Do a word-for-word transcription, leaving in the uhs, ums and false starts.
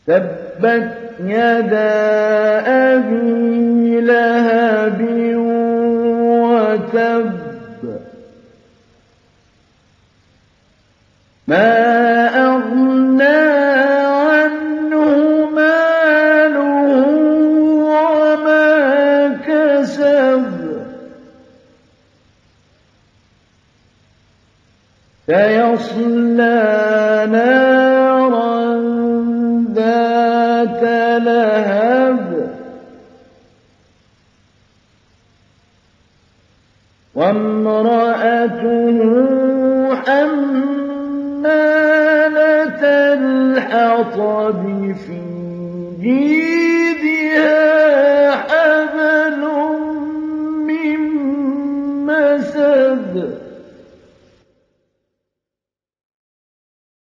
تبت يدا أبي لهب وتب ما أغنى عنه ماله وما كسب سيصلى نارا ذات لهب وامرأته حمالة الحطب في جيدها